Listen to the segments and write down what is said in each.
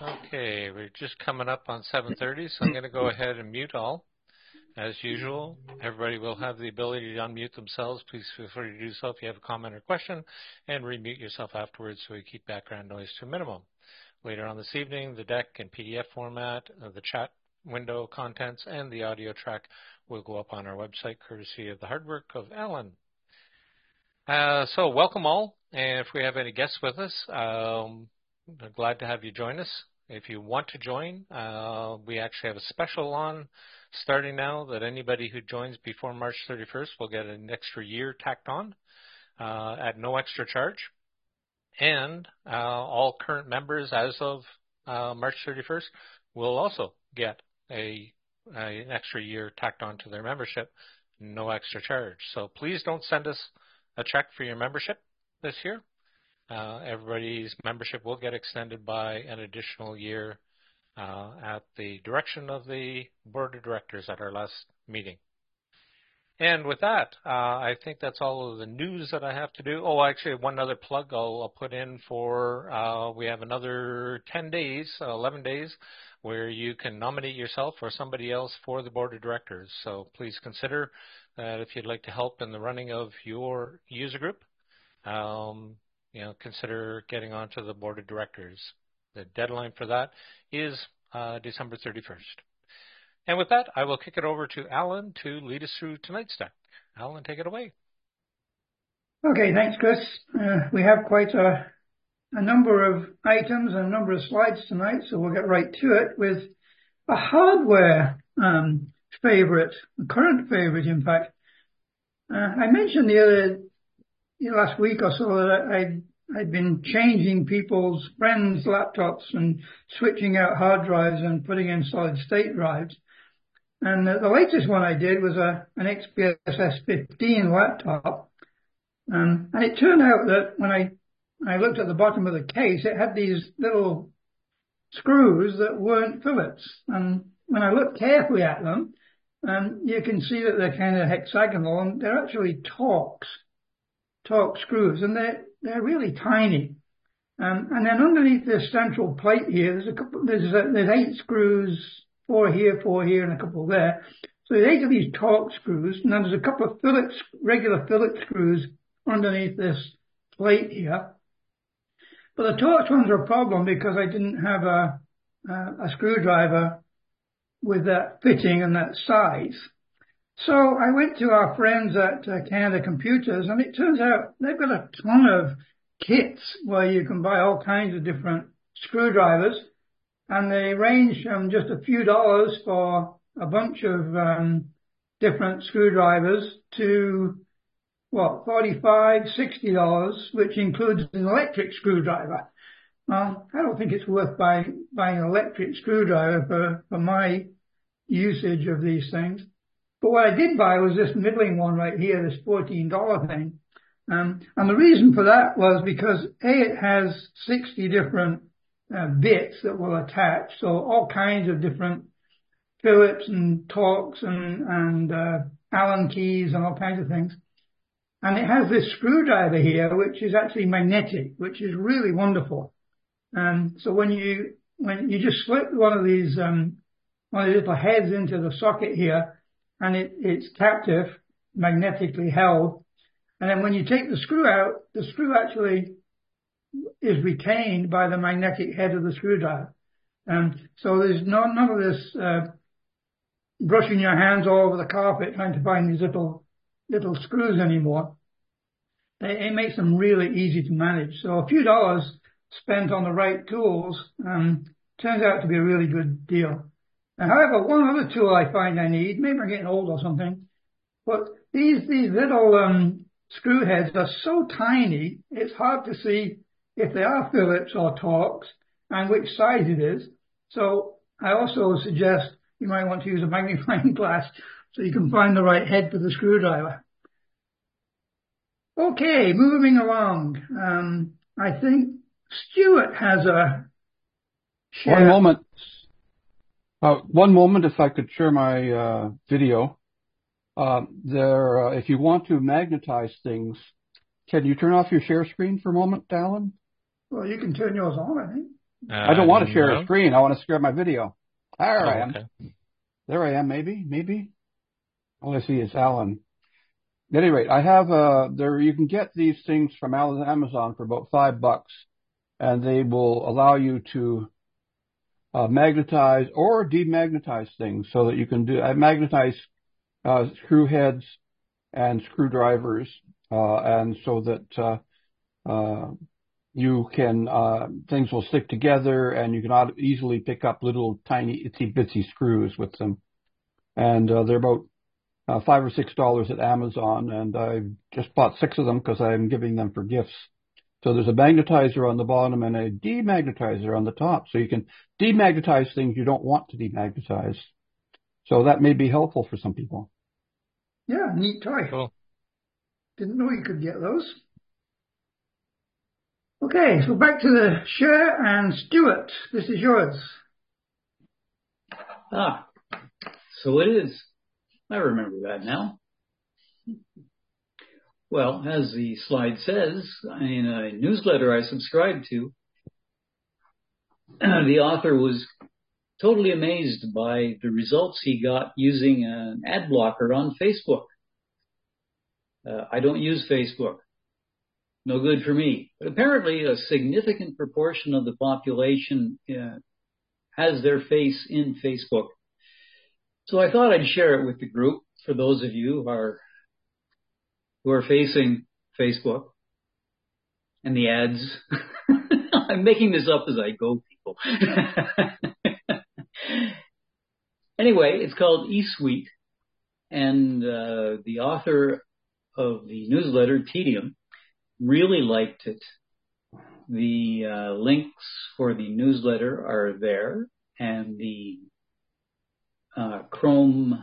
Okay, we're just coming up on 7:30, so I'm going to go ahead and mute all. As usual, everybody will have the ability to unmute themselves. Please feel free to do so if you have a comment or question, and remute yourself afterwards so we keep background noise to a minimum. Later on this evening, the deck in PDF format, the chat window contents, and the audio track will go up on our website, courtesy of the hard work of Alan. So welcome all, and if we have any guests with us, I'm glad to have you join us. If you want to join, we actually have a special on starting now that anybody who joins before March 31st will get an extra year tacked on at no extra charge. And all current members as of March 31st will also get an extra year tacked on to their membership, no extra charge. So please don't send us a check for your membership this year. Everybody's membership will get extended by an additional year at the direction of the board of directors at our last meeting. And with that, I think that's all of the news that I have to do. Oh, actually, one other plug I'll put in for, we have another 10 days, 11 days, where you can nominate yourself or somebody else for the board of directors. So please consider that if you'd like to help in the running of your user group, consider getting onto the board of directors. The deadline for that is December 31st. And with that, I will kick it over to Alan to lead us through tonight's deck. Alan, take it away. Okay, thanks, Chris. We have quite a number of items and a number of slides tonight, so we'll get right to it with a hardware favorite, a current favorite, in fact. I mentioned last week or so that I'd been changing people's friends' laptops and switching out hard drives and putting in solid-state drives. And the latest one I did was an XPS S15 laptop. And it turned out that when I looked at the bottom of the case, it had these little screws that weren't Phillips. And when I looked carefully at them, you can see that they're kind of hexagonal, and they're actually Torx screws, and they're really tiny. And then underneath this central plate here, there's 8 screws, 4 here, and a couple there. So there's 8 of these Torx screws, and then there's a couple of regular Phillips screws underneath this plate here. But the Torx ones are a problem because I didn't have a screwdriver with that fitting and that size. So I went to our friends at Canada Computers, and it turns out they've got a ton of kits where you can buy all kinds of different screwdrivers, and they range from just a few dollars for a bunch of different screwdrivers to, $45, $60, which includes an electric screwdriver. Well, I don't think it's worth buying an electric screwdriver for my usage of these things. But what I did buy was this middling one right here, this $14 thing. And the reason for that was because, it has 60 different bits that will attach, so all kinds of different Phillips and Torx and Allen keys and all kinds of things. And it has this screwdriver here, which is actually magnetic, which is really wonderful. So when you just slip one of these little heads into the socket here, and it's captive, magnetically held, and then when you take the screw out, the screw actually is retained by the magnetic head of the screwdriver. So there's none of this brushing your hands all over the carpet trying to find these little screws anymore. It makes them really easy to manage. So a few dollars spent on the right tools turns out to be a really good deal. However, one other tool I find I need, maybe I'm getting old or something, but these little screw heads are so tiny, it's hard to see if they are Phillips or Torx and which size it is. So I also suggest you might want to use a magnifying glass so you can find the right head for the screwdriver. Okay, moving along. I think Stuart has a share. One moment, if I could share my video. If you want to magnetize things, can you turn off your share screen for a moment, Alan? Well, you can turn yours on, I think. I don't want to share no. a screen. I want to share my video. There I am. Okay. There I am, maybe. All I see is Alan. At any rate, I have you can get these things from Amazon for about $5, and they will allow you to magnetize or demagnetize things so that you can magnetize screw heads and screwdrivers, and so that you can things will stick together, and you can easily pick up little tiny itsy bitsy screws with them. And they're about $5 or $6 at Amazon, and I just bought 6 of them because I'm giving them for gifts. So there's a magnetizer on the bottom and a demagnetizer on the top, so you can demagnetize things you don't want to demagnetize. So that may be helpful for some people. Yeah, neat toy. Cool. Didn't know you could get those. Okay, so back to the share, and Stuart, this is yours. So it is. I remember that now. Well, as the slide says, in a newsletter I subscribed to, the author was totally amazed by the results he got using an ad blocker on Facebook. I don't use Facebook. No good for me. But apparently a significant proportion of the population has their face in Facebook. So I thought I'd share it with the group for those of you who are facing Facebook and the ads. I'm making this up as I go, people. Anyway, it's called eSuite, and the author of the newsletter, Tedium, really liked it. The links for the newsletter are there, and the Chrome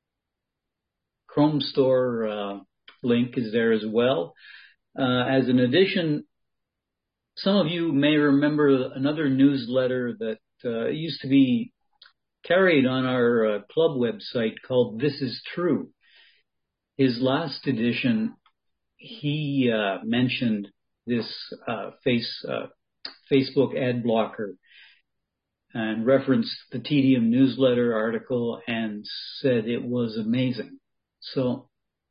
Store link is there as well. As an addition, some of you may remember another newsletter that used to be carried on our club website called This Is True. His last edition, he mentioned this Facebook ad blocker and referenced the Tedium newsletter article and said it was amazing. So,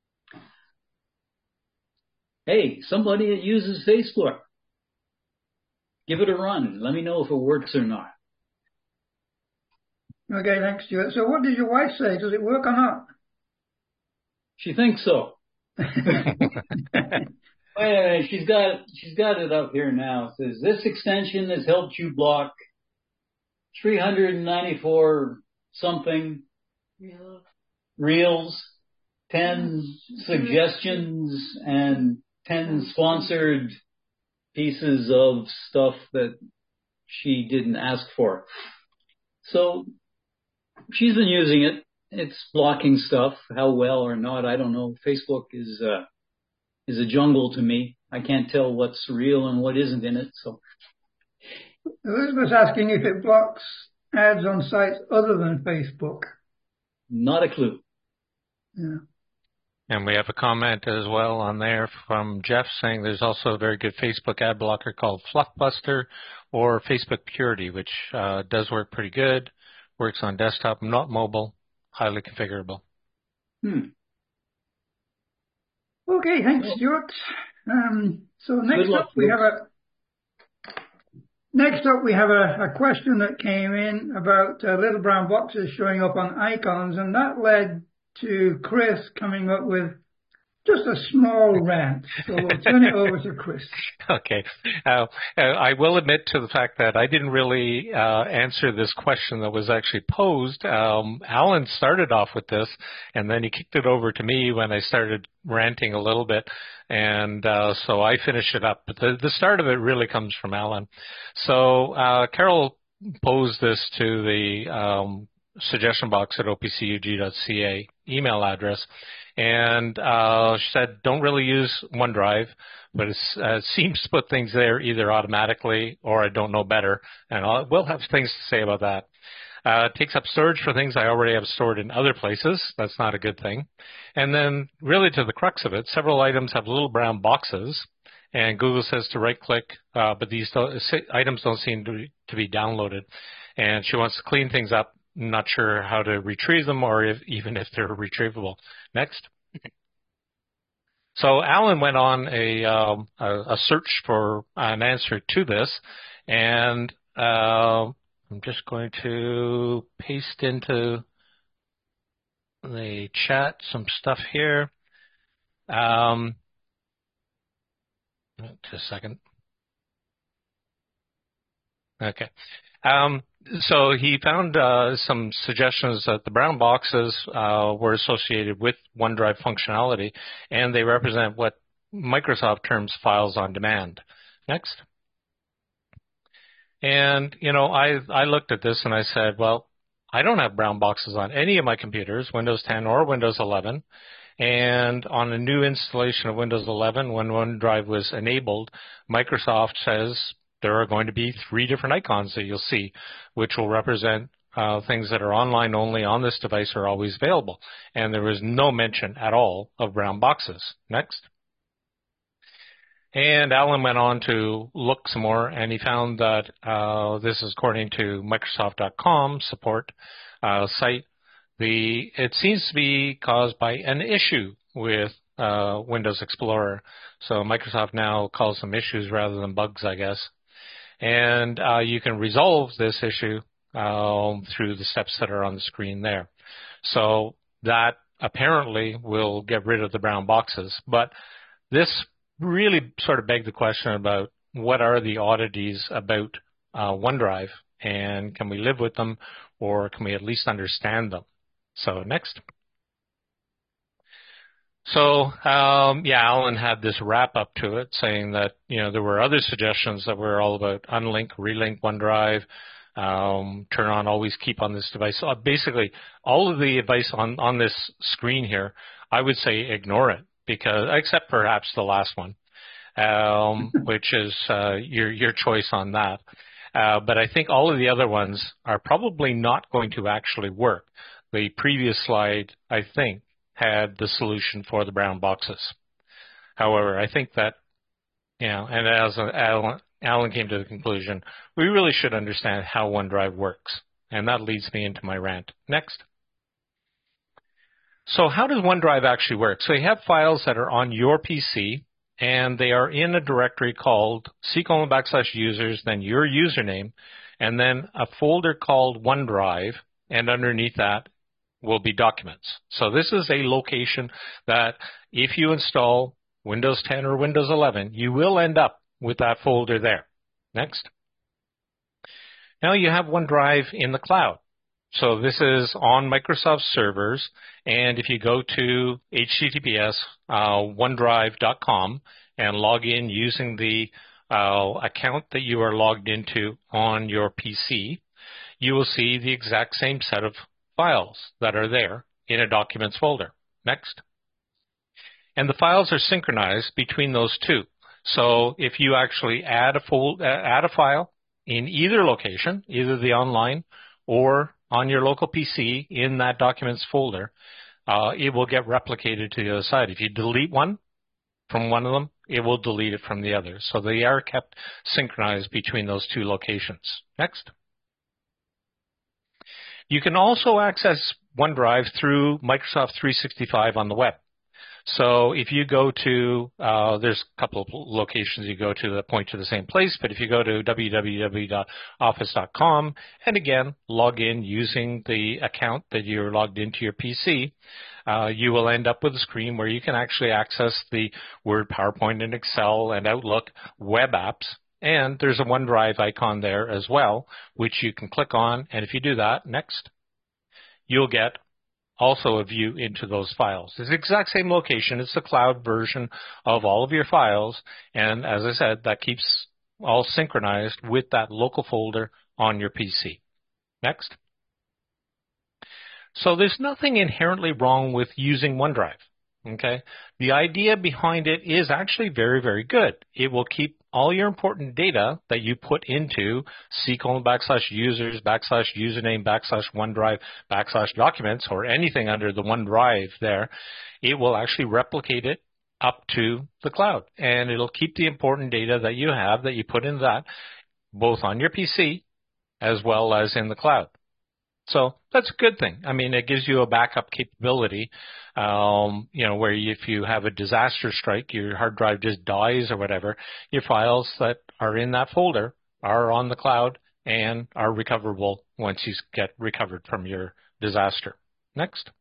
hey, somebody that uses Facebook, give it a run. Let me know if it works or not. Okay, thanks, Stuart. So what did your wife say? Does it work or not? She thinks so. She's got it up here now. It says, this extension has helped you block 394 something reels, 10 suggestions, and 10 sponsored pieces of stuff that she didn't ask for. So she's been using it. It's blocking stuff. How well or not, I don't know. Facebook is a jungle to me. I can't tell what's real and what isn't in it. So Elizabeth's asking if it blocks ads on sites other than Facebook. Not a clue. Yeah. And we have a comment as well on there from Jeff saying there's also a very good Facebook ad blocker called Fluffbuster or Facebook Purity, which does work pretty good, works on desktop, not mobile, highly configurable. Okay, thanks, Stuart. So next up we have a question that came in about little brown boxes showing up on icons, and that led to Chris coming up with just a small rant. So we'll turn it over to Chris. Okay. I will admit to the fact that I didn't really answer this question that was actually posed. Alan started off with this, and then he kicked it over to me when I started ranting a little bit, and so I finished it up. But the start of it really comes from Alan. So Carol posed this to the suggestion box at opcug.ca email address, and she said, don't really use OneDrive, but it seems to put things there either automatically or I don't know better, and we'll have things to say about that. It takes up storage for things I already have stored in other places. That's not a good thing. And then really to the crux of it, several items have little brown boxes, and Google says to right-click, but these items don't seem to be downloaded. And she wants to clean things up, not sure how to retrieve them or even if they're retrievable. Next. So Alan went on a search for an answer to this, and I'm just going to paste into the chat some stuff here. Just a second. Okay. So he found some suggestions that the brown boxes were associated with OneDrive functionality, and they represent what Microsoft terms files on demand. Next. And, you know, I looked at this and I said, well, I don't have brown boxes on any of my computers, Windows 10 or Windows 11. And on a new installation of Windows 11, when OneDrive was enabled, Microsoft says there are going to be 3 different icons that you'll see, which will represent things that are online only on this device are always available. And there was no mention at all of brown boxes. Next. And Alan went on to look some more, and he found that this is according to Microsoft.com support site. It seems to be caused by an issue with Windows Explorer. So Microsoft now calls them issues rather than bugs, I guess. And you can resolve this issue through the steps that are on the screen there. So that apparently will get rid of the brown boxes. But this really sort of begged the question about what are the oddities about OneDrive, and can we live with them, or can we at least understand them? So next. So yeah, Alan had this wrap up to it saying that, you know, there were other suggestions that were all about unlink, relink OneDrive, turn on, always keep on this device. So basically, all of the advice on this screen here, I would say ignore it, because except perhaps the last one, which is your choice on that. But I think all of the other ones are probably not going to actually work. The previous slide, I think, had the solution for the brown boxes. However, I think that, you know, and as Alan came to the conclusion, we really should understand how OneDrive works. And that leads me into my rant. Next. So how does OneDrive actually work? So you have files that are on your PC, and they are in a directory called c:\users, then your username, and then a folder called OneDrive, and underneath that will be documents. So this is a location that if you install Windows 10 or Windows 11, you will end up with that folder there. Next. Now you have OneDrive in the cloud. So this is on Microsoft servers, and if you go to https://onedrive.com and log in using the account that you are logged into on your PC, you will see the exact same set of files that are there in a documents folder. Next. And the files are synchronized between those two. So if you actually add a file in either location, either the online or on your local PC in that documents folder, it will get replicated to the other side. If you delete one from one of them, it will delete it from the other. So they are kept synchronized between those two locations. Next. You can also access OneDrive through Microsoft 365 on the web. So if you go to, there's a couple of locations you go to that point to the same place, but if you go to www.office.com and again, log in using the account that you're logged into your PC, you will end up with a screen where you can actually access the Word, PowerPoint, and Excel and Outlook web apps. And there's a OneDrive icon there as well, which you can click on. And if you do that, next, you'll get also a view into those files. It's the exact same location. It's the cloud version of all of your files. And as I said, that keeps all synchronized with that local folder on your PC. Next. So there's nothing inherently wrong with using OneDrive. Okay. The idea behind it is actually very, very good. It will keep all your important data that you put into c:\users, /username, /OneDrive, /documents, or anything under the OneDrive there. It will actually replicate it up to the cloud. And it'll keep the important data that you have, that you put in that, both on your PC as well as in the cloud. So that's a good thing. I mean, it gives you a backup capability, where if you have a disaster strike, your hard drive just dies or whatever, your files that are in that folder are on the cloud and are recoverable once you get recovered from your disaster. Next.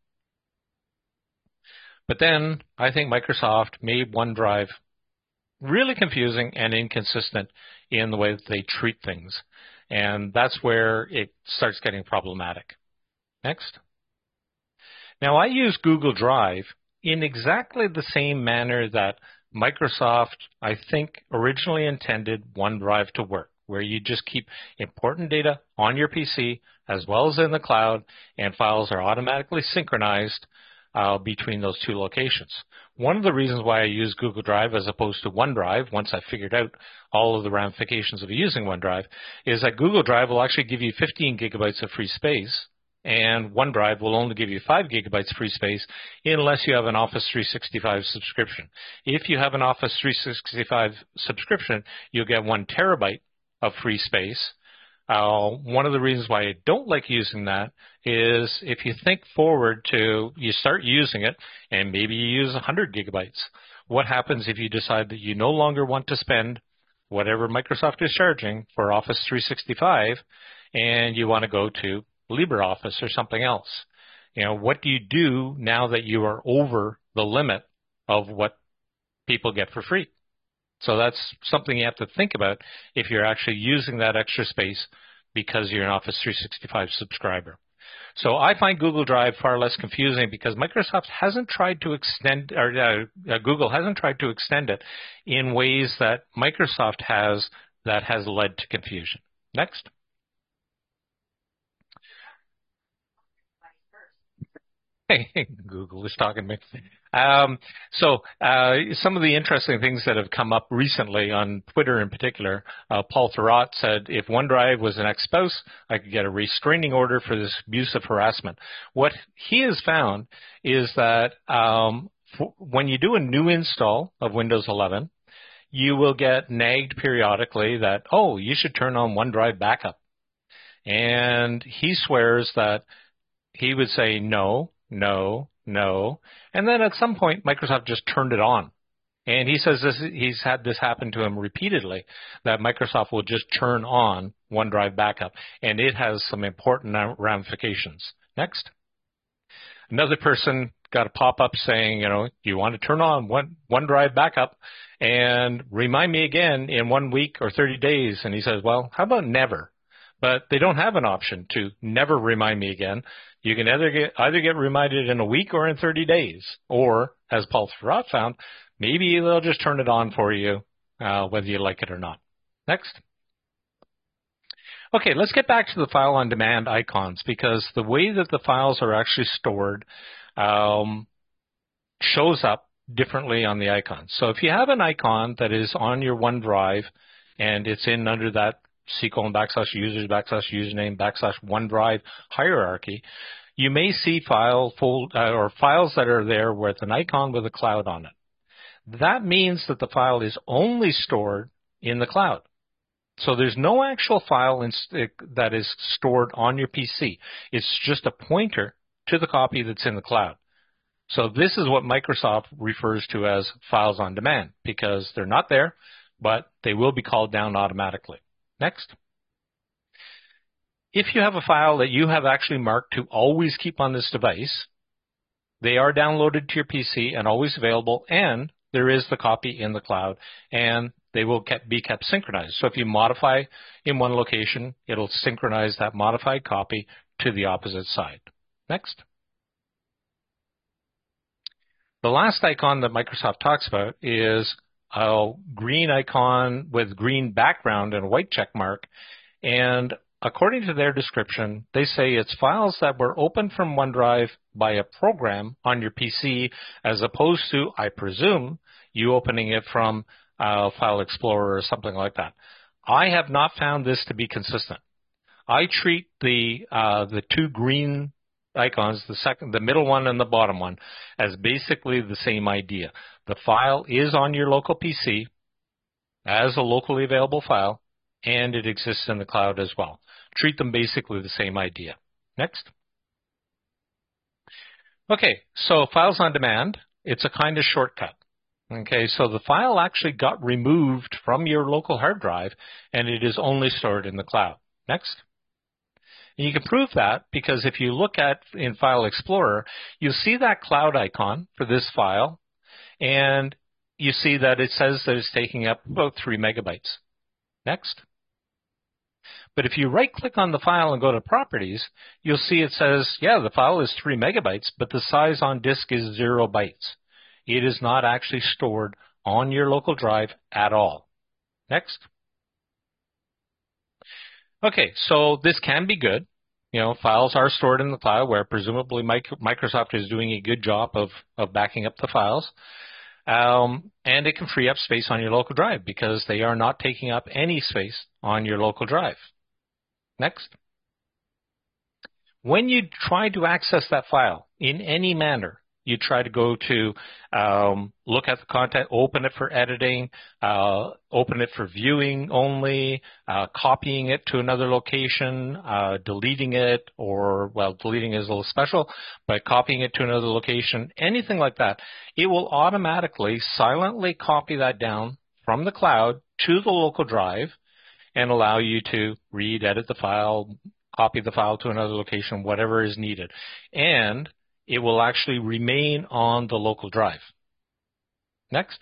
But then I think Microsoft made OneDrive really confusing and inconsistent in the way that they treat things. And that's where it starts getting problematic. Next. Now, I use Google Drive in exactly the same manner that Microsoft, I think, originally intended OneDrive to work, where you just keep important data on your PC as well as in the cloud, and files are automatically synchronized between those two locations. One of the reasons why I use Google Drive as opposed to OneDrive, once I figured out all of the ramifications of using OneDrive, is that Google Drive will actually give you 15 gigabytes of free space, and OneDrive will only give you 5 gigabytes free space unless you have an Office 365 subscription. If you have an Office 365 subscription, you'll get 1 terabyte of free space. One of the reasons why I don't like using that is if you think forward to you start using it and maybe you use 100 gigabytes. What happens if you decide that you no longer want to spend whatever Microsoft is charging for Office 365 and you want to go to LibreOffice or something else? What do you do now that you are over the limit of what people get for free? So that's something you have to think about if you're actually using that extra space because you're an Office 365 subscriber. So I find Google Drive far less confusing because Microsoft hasn't tried to extend, or Google hasn't tried to extend it in ways that Microsoft has that has led to confusion. Next. Google is talking to me. Some of the interesting things that have come up recently on Twitter in particular, Paul Thurrott said, if OneDrive was an ex-spouse, I could get a restraining order for this abusive harassment. What he has found is that when you do a new install of Windows 11, you will get nagged periodically that, oh, you should turn on OneDrive backup. And he swears that he would say no, no, no. And then at some point, Microsoft just turned it on. And he says he's had this happen to him repeatedly, that Microsoft will just turn on OneDrive backup. And it has some important ramifications. Next. Another person got a pop-up saying, do you want to turn on OneDrive backup and remind me again in 1 week or 30 days? And he says, well, how about never? But they don't have an option to never remind me again. You can either get reminded in a week or in 30 days. Or, as Paul Thurrott found, maybe they'll just turn it on for you, whether you like it or not. Next. Okay, let's get back to the file on demand icons, because the way that the files are actually stored shows up differently on the icons. So if you have an icon that is on your OneDrive and it's in under that /users /username /OneDrive hierarchy, you may see files that are there with an icon with a cloud on it. That means that the file is only stored in the cloud. So there's no actual file that is stored on your PC. It's just a pointer to the copy that's in the cloud. So this is what Microsoft refers to as files on demand, because they're not there, but they will be called down automatically. Next. If you have a file that you have actually marked to always keep on this device, they are downloaded to your PC and always available, and there is the copy in the cloud, and they will be kept synchronized. So if you modify in one location, it'll synchronize that modified copy to the opposite side. Next. The last icon that Microsoft talks about is a green icon with green background and a white check mark. And according to their description, they say it's files that were opened from OneDrive by a program on your PC, as opposed to, I presume, you opening it from File Explorer or something like that. I have not found this to be consistent. I treat the two green icons, the middle one and the bottom one, as basically the same idea. The file is on your local PC as a locally available file, and it exists in the cloud as well. Treat them basically the same idea. Next. Okay, so files on demand, it's a kind of shortcut. Okay, so the file actually got removed from your local hard drive, and it is only stored in the cloud. Next. And you can prove that because if you look at in File Explorer, you'll see that cloud icon for this file, and you see that it says that it's taking up about 3 megabytes. Next. But if you right-click on the file and go to Properties, you'll see it says, yeah, the file is 3 megabytes, but the size on disk is 0 bytes. It is not actually stored on your local drive at all. Next. Okay, so this can be good. You know, files are stored in the cloud where presumably Microsoft is doing a good job of backing up the files. And it can free up space on your local drive because they are not taking up any space on your local drive. Next. When you try to access that file in any manner, you try to go to look at the content, open it for editing, open it for viewing only, copying it to another location, deleting it, or, well, deleting is a little special, but copying it to another location, anything like that, it will automatically silently copy that down from the cloud to the local drive and allow you to read, edit the file, copy the file to another location, whatever is needed. And it will actually remain on the local drive. Next.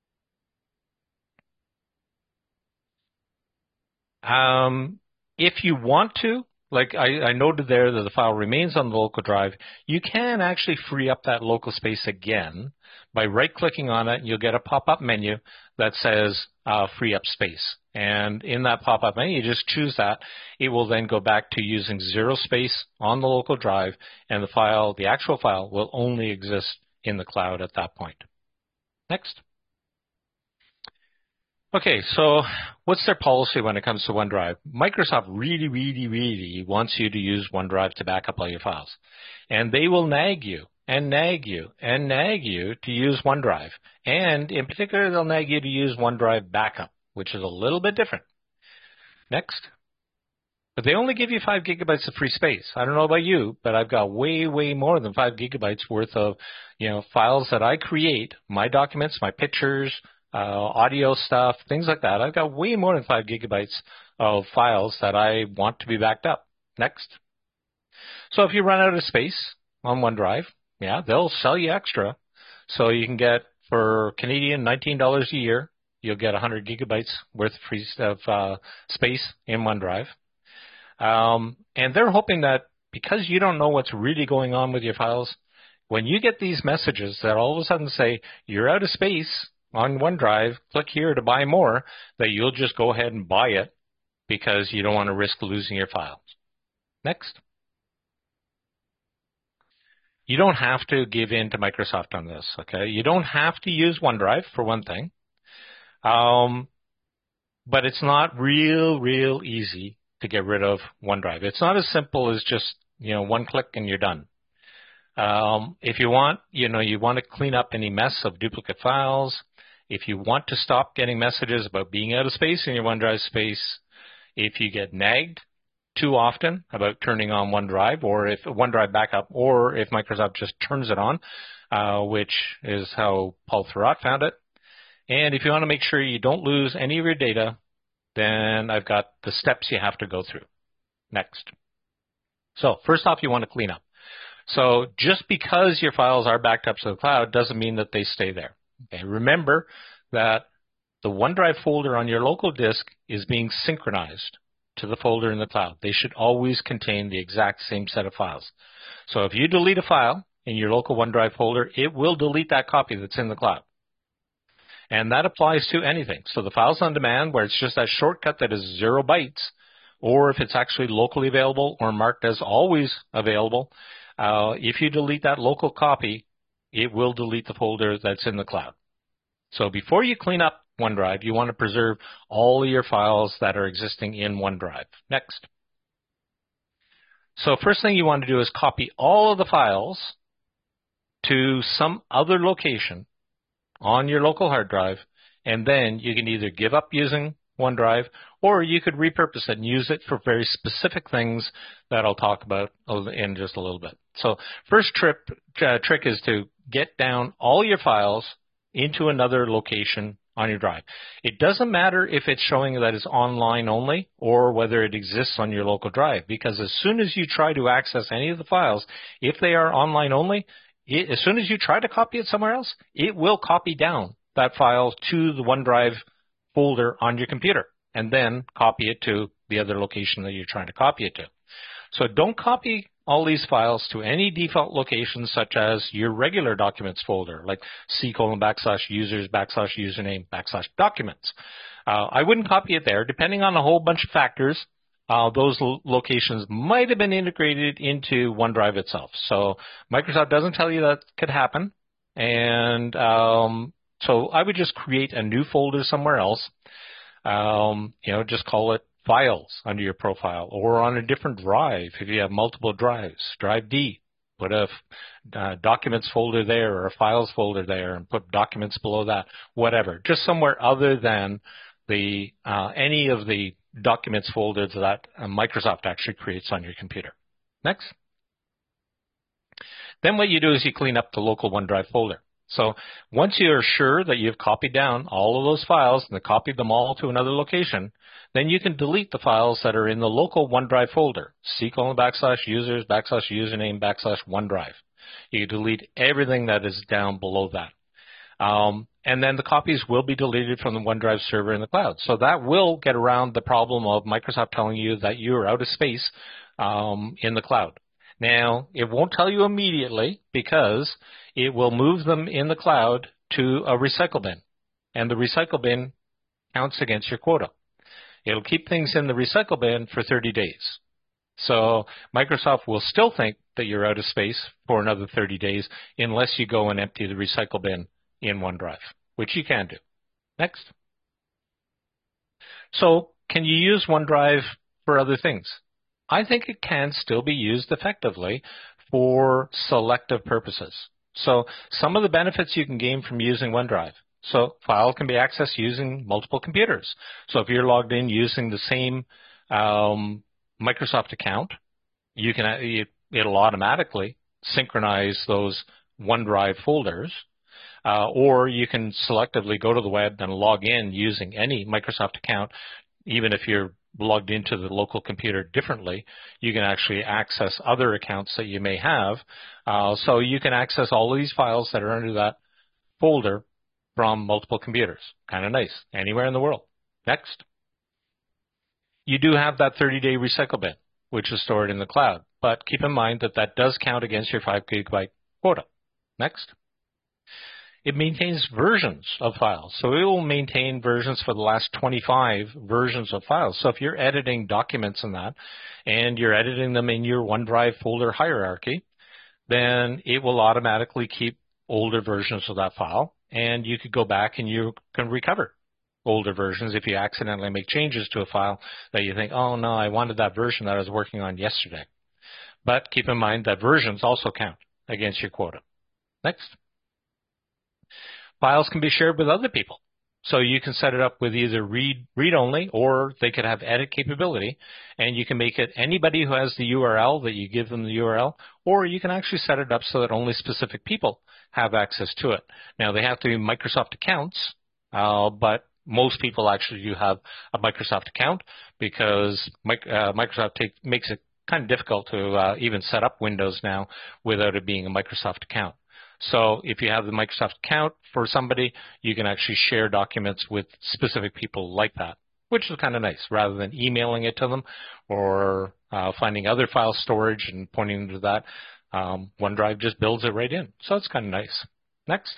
If you want to, like I noted there that the file remains on the local drive, you can actually free up that local space again by right-clicking on it. You'll get a pop-up menu that says free up space. And in that pop-up menu, you just choose that. It will then go back to using 0 space on the local drive, and the file, the actual file, will only exist in the cloud at that point. Next. Okay, so what's their policy when it comes to OneDrive? Microsoft really, really, really wants you to use OneDrive to back up all your files. And they will nag you and nag you and nag you to use OneDrive. And in particular, they'll nag you to use OneDrive Backup, which is a little bit different. Next. But they only give you 5 gigabytes of free space. I don't know about you, but I've got way, way more than 5 gigabytes worth of, files that I create, my documents, my pictures, audio stuff, things like that. I've got way more than 5 gigabytes of files that I want to be backed up. Next. So if you run out of space on OneDrive, yeah, they'll sell you extra. So you can get, for Canadian $19 a year, you'll get 100 gigabytes worth of free space in OneDrive. And they're hoping that because you don't know what's really going on with your files, when you get these messages that all of a sudden say, you're out of space on OneDrive, click here to buy more, that you'll just go ahead and buy it because you don't want to risk losing your files. Next. You don't have to give in to Microsoft on this, okay? You don't have to use OneDrive, for one thing. But it's not real easy to get rid of OneDrive. It's not as simple as just, one click and you're done. If you want, you want to clean up any mess of duplicate files. If you want to stop getting messages about being out of space in your OneDrive space, if you get nagged too often about turning on OneDrive, or if OneDrive backup, or if Microsoft just turns it on, which is how Paul Thurrott found it. And if you want to make sure you don't lose any of your data, then I've got the steps you have to go through. Next. So first off, you want to clean up. So just because your files are backed up to the cloud doesn't mean that they stay there. Okay, remember that the OneDrive folder on your local disk is being synchronized to the folder in the cloud. They should always contain the exact same set of files. So if you delete a file in your local OneDrive folder, it will delete that copy that's in the cloud. And that applies to anything. So the files on demand, where it's just that shortcut that is 0 bytes, or if it's actually locally available or marked as always available, if you delete that local copy, it will delete the folder that's in the cloud. So before you clean up OneDrive, you want to preserve all of your files that are existing in OneDrive. Next. So first thing you want to do is copy all of the files to some other location on your local hard drive, and then you can either give up using OneDrive, or you could repurpose it and use it for very specific things that I'll talk about in just a little bit. So first trick is to get down all your files into another location on your drive. It doesn't matter if it's showing that it's online only or whether it exists on your local drive, because as soon as you try to access any of the files, if they are online only, as soon as you try to copy it somewhere else, it will copy down that file to the OneDrive folder on your computer and then copy it to the other location that you're trying to copy it to. So don't copy all these files to any default locations such as your regular documents folder, like C:\users\username\documents. I wouldn't copy it there. Depending on a whole bunch of factors, those locations might have been integrated into OneDrive itself. So Microsoft doesn't tell you that could happen. And so I would just create a new folder somewhere else. Just call it Files under your profile, or on a different drive if you have multiple drives. Drive D, put a Documents folder there or a Files folder there, and put Documents below that. Whatever, just somewhere other than the any of the Documents folders that Microsoft actually creates on your computer. Next. Then what you do is you clean up the local OneDrive folder. So once you're sure that you've copied down all of those files and copied them all to another location, then you can delete the files that are in the local OneDrive folder, C:\users\username\OneDrive. You can delete everything that is down below that. And then the copies will be deleted from the OneDrive server in the cloud. So that will get around the problem of Microsoft telling you that you're out of space in the cloud. Now, it won't tell you immediately because it will move them in the cloud to a recycle bin. And the recycle bin counts against your quota. It'll keep things in the recycle bin for 30 days. So Microsoft will still think that you're out of space for another 30 days unless you go and empty the recycle bin in OneDrive, which you can do. Next. So can you use OneDrive for other things? I think it can still be used effectively for selective purposes. So some of the benefits you can gain from using OneDrive. So file can be accessed using multiple computers. So if you're logged in using the same Microsoft account, it'll automatically synchronize those OneDrive folders. Or you can selectively go to the web and log in using any Microsoft account. Even if you're logged into the local computer differently, you can actually access other accounts that you may have. So you can access all of these files that are under that folder from multiple computers. Kind of nice. Anywhere in the world. Next. You do have that 30-day recycle bin, which is stored in the cloud. But keep in mind that that does count against your 5 gigabyte quota. Next. It maintains versions of files. So it will maintain versions for the last 25 versions of files. So if you're editing documents in that, and you're editing them in your OneDrive folder hierarchy, then it will automatically keep older versions of that file. And you could go back and you can recover older versions if you accidentally make changes to a file that you think, oh no, I wanted that version that I was working on yesterday. But keep in mind that versions also count against your quota. Next. Files can be shared with other people. So you can set it up with either read-only, or they could have edit capability, and you can make it anybody who has the URL that you give them the URL, or you can actually set it up so that only specific people have access to it. Now, they have to be Microsoft accounts, but most people actually do have a Microsoft account because Microsoft makes it kind of difficult to even set up Windows now without it being a Microsoft account. So if you have the Microsoft account for somebody, you can actually share documents with specific people like that, which is kind of nice. Rather than emailing it to them or finding other file storage and pointing them to that, OneDrive just builds it right in. So it's kind of nice. Next.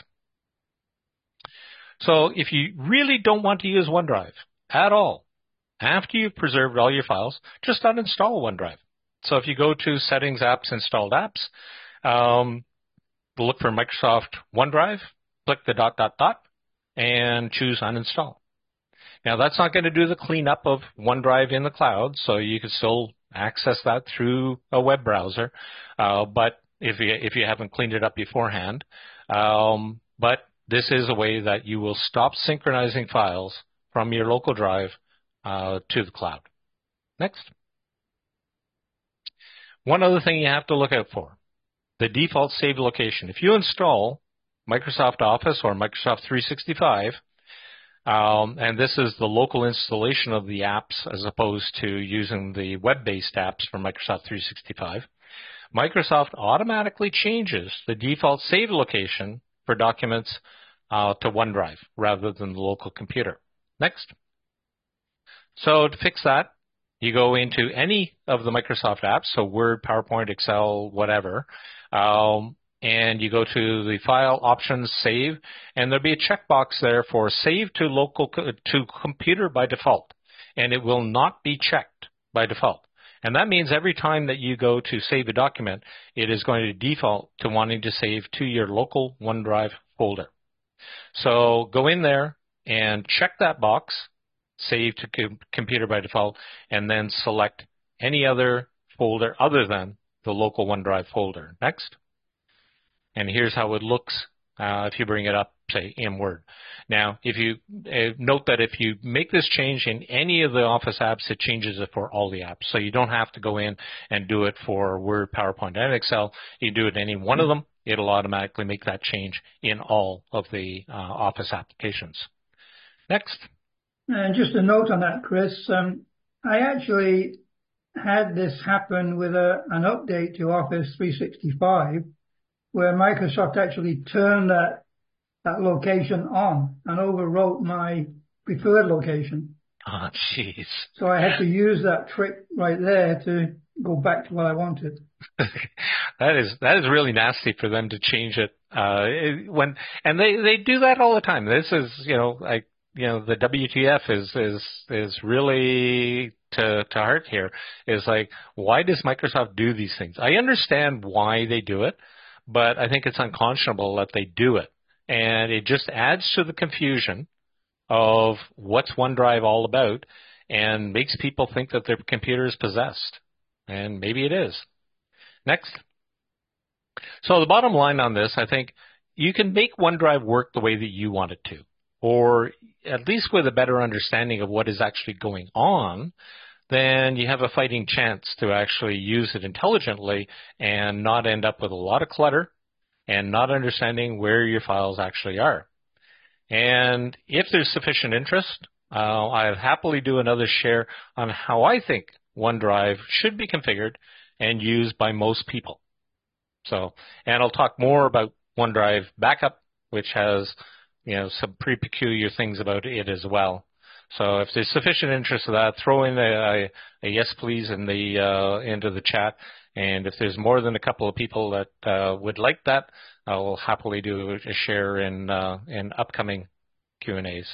So if you really don't want to use OneDrive at all, after you've preserved all your files, just uninstall OneDrive. So if you go to Settings, Apps, Installed Apps, look for Microsoft OneDrive, click the ... and choose Uninstall. Now, that's not going to do the cleanup of OneDrive in the cloud, so you can still access that through a web browser, but if you haven't cleaned it up beforehand. But this is a way that you will stop synchronizing files from your local drive to the cloud. Next. One other thing you have to look out for, the default save location. If you install Microsoft Office or Microsoft 365, and this is the local installation of the apps as opposed to using the web-based apps from Microsoft 365, Microsoft automatically changes the default save location for documents to OneDrive rather than the local computer. Next. So to fix that, you go into any of the Microsoft apps, so Word, PowerPoint, Excel, whatever, and you go to the File, Options, Save, and there'll be a checkbox there for Save to local to computer by default, and it will not be checked by default. And that means every time that you go to save a document, it is going to default to wanting to save to your local OneDrive folder. So go in there and check that box, Save to computer by default, and then select any other folder other than the local OneDrive folder. Next. And here's how it looks if you bring it up, say, in Word. Now, if you note that if you make this change in any of the Office apps, it changes it for all the apps. So you don't have to go in and do it for Word, PowerPoint, and Excel. You do it in any one of them. It'll automatically make that change in all of the Office applications. Next. And just a note on that, Chris. I actually had this happen with an update to Office 365, where Microsoft actually turned that location on and overwrote my preferred location. Oh, jeez. So I had to use that trick right there to go back to what I wanted. That is really nasty for them to change it. And they do that all the time. This is, the WTF is really to heart here. Is like, why does Microsoft do these things? I understand why they do it, but I think it's unconscionable that they do it. And it just adds to the confusion of what's OneDrive all about and makes people think that their computer is possessed. And maybe it is. Next. So the bottom line on this, I think you can make OneDrive work the way that you want it to, or at least with a better understanding of what is actually going on. Then you have a fighting chance to actually use it intelligently and not end up with a lot of clutter and not understanding where your files actually are. And if there's sufficient interest, I'll happily do another share on how I think OneDrive should be configured and used by most people. So, and I'll talk more about OneDrive Backup, which has, some pretty peculiar things about it as well. So if there's sufficient interest in that, throw in a yes please in into the chat. And if there's more than a couple of people that would like that, I will happily do a share in upcoming Q&As.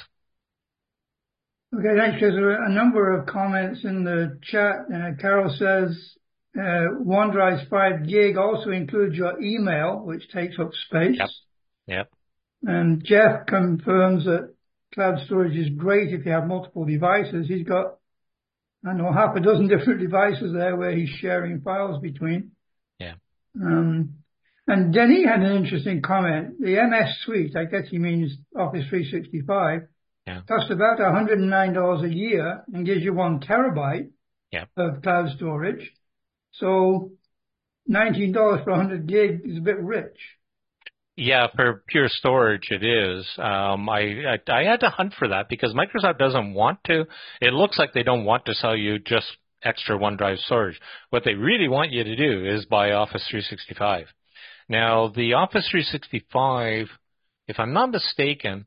Okay, thanks. There's a number of comments in the chat. Carol says OneDrive's 5 gig also includes your email, which takes up space. Yep. And Jeff confirms that cloud storage is great if you have multiple devices. He's got, half a dozen different devices there where he's sharing files between. Yeah. And Denny had an interesting comment. The MS Suite, I guess he means Office 365, costs about $109 a year and gives you 1 terabyte of cloud storage. So $19 for 100 gig is a bit rich. Yeah, for pure storage it is. I had to hunt for that because Microsoft doesn't want to. It looks like they don't want to sell you just extra OneDrive storage. What they really want you to do is buy Office 365. Now, the Office 365, if I'm not mistaken,